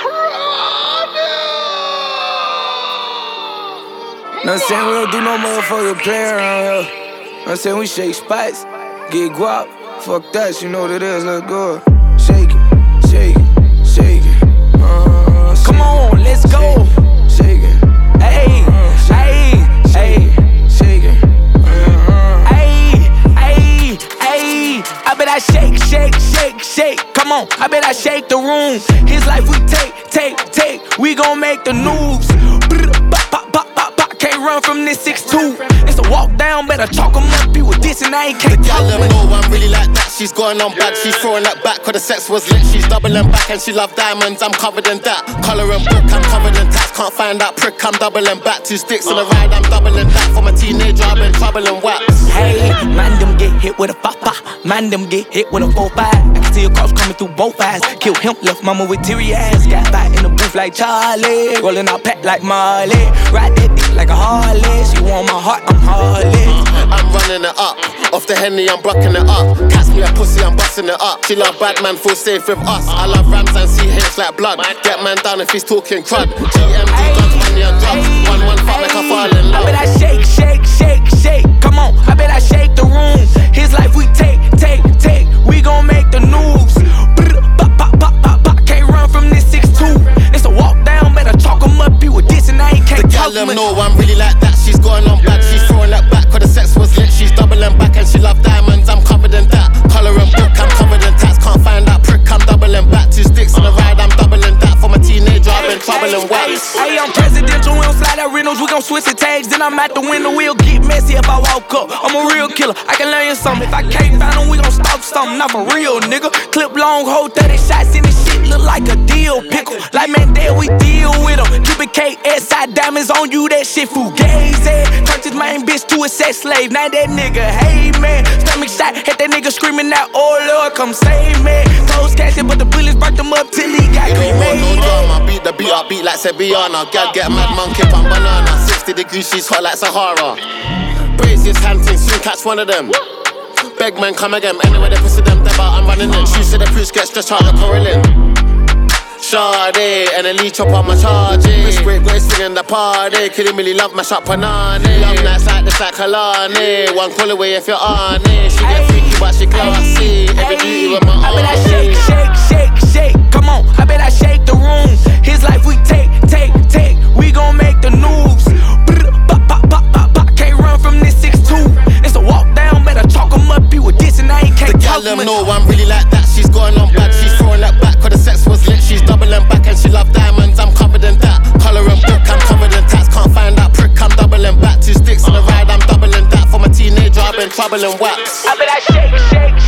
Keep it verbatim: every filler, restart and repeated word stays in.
Know what I'm saying? We don't do no motherfucking play around here. Know what I'm saying? We shake spots, get guap. Fuck that, you know what it is, let's go. Shake it, shake it, shake it. Uh, shake Come on, let's it, go. Shake it. Hey, hey, hey. Shake it. Hey, hey, hey. I bet I shake, shake, shake, shake. Come on, I bet I shake the room. His life we take, take, take. We gon' make the news. Bop, bop, bop, bop, bop. Can't run from this six two. It's a walk down, better chalk 'em up. You with this and I ain't can't tell them no one really like that. She's going on bad, she's throwing that back. Cause the sex was lit, she's doubling back. And she love diamonds, I'm covered in that. Colour and book, I'm covered in tats. Can't find that prick, I'm doubling back. Two sticks in a ride, I'm doubling that. From a teenager, I've been troubling wax. Hey, man, them get hit with a fa-fa. Man, them get hit with a four five. I can see a cross coming through both eyes. Kill him, left mama with teary eyes. Got fight in the booth like Charlie. Rolling out pack like Marley. Ride that dick like a Harley. She want my heart, I'm Harley. I'm running it up. Off the Henny, I'm blocking it up. Catch me a pussy, I'm busting it up. She love bad man, feel safe with us. I love rams and C H like blood. Get man down if he's talking crud. G M D, guns, money and drugs. One, one, fuck like I fall in love. I bet I shake, shake, shake, shake. Come on, I bet I shake the room. His life we take, take, take. We gon' make the news. Bop, bop, bop, bop, bop. Can't run from this six two. It's a walk down, better chalk 'em up. You with this and I ain't can't the talk gal them know I'm really like that. She's going on bad, she's throwing that back. Cause the sex was lit, she's doubling back. And she love diamonds, I'm covered in that. Colour and book, I'm covered in tats. Can't find that prick, I'm doubling back. Two sticks in a ride, I'm doubling that. From a teenager, I've been troubling wax. Hey, I'm presidential, we don't slide out rentals. We gon' switch the tags, then I'm at the window. We'll get messy if I walk up. I'm a real killer, I can learn you something. If I can't find them, we gon' stalk something. Not for real, nigga. Clip long, hold thirty shots in this shit. Look like a deal pickle. Like Mandela, we deal with them. Keep it K S I diamonds on you, that shit fugazi. Turned his main bitch to a sex slave. Now that nigga, hey man. Stomach shot, had that nigga screaming out, oh Lord, come save me. Close casket, but the bullets burnt him up till he got cremated. No drama, beat the beat up, beat like Sevillana. Gal get a mad monkey on banana. sixty degrees, she's hot like Sahara. Brace his hand thing, soon catch one of them. Beg man, come again, anywhere they pussy them, they're I'm running in. Shoes to the priest, get stretched out like Corellin. Sade, and a leech up on my charges. Wrist break, go singing the party. Couldn't really love my shop panani. Love nights like this like Kalani. One call away if you're on it. She get freaky but she classy. Every duty with my own. I bet I shake, shake, shake, shake. Come on, I bet I shake the room. His life we take, take, take. We gon' make the news. Bop, bop, bop, bop, bop. Can't run from this six two. It's a walk down, better chalk 'em up. You with this and I ain't can't the gal them know I'm really like that. She's going on bad, she's throwing that back. Cause the sex was lit, she's doubling back. And she love diamonds, I'm covered in that. Colour and book, I'm covered in tats. Can't find that prick, I'm doubling back. Two sticks in a ride, I'm doubling that. From a teenager, I've been troubling wax. I bet I shake, shake,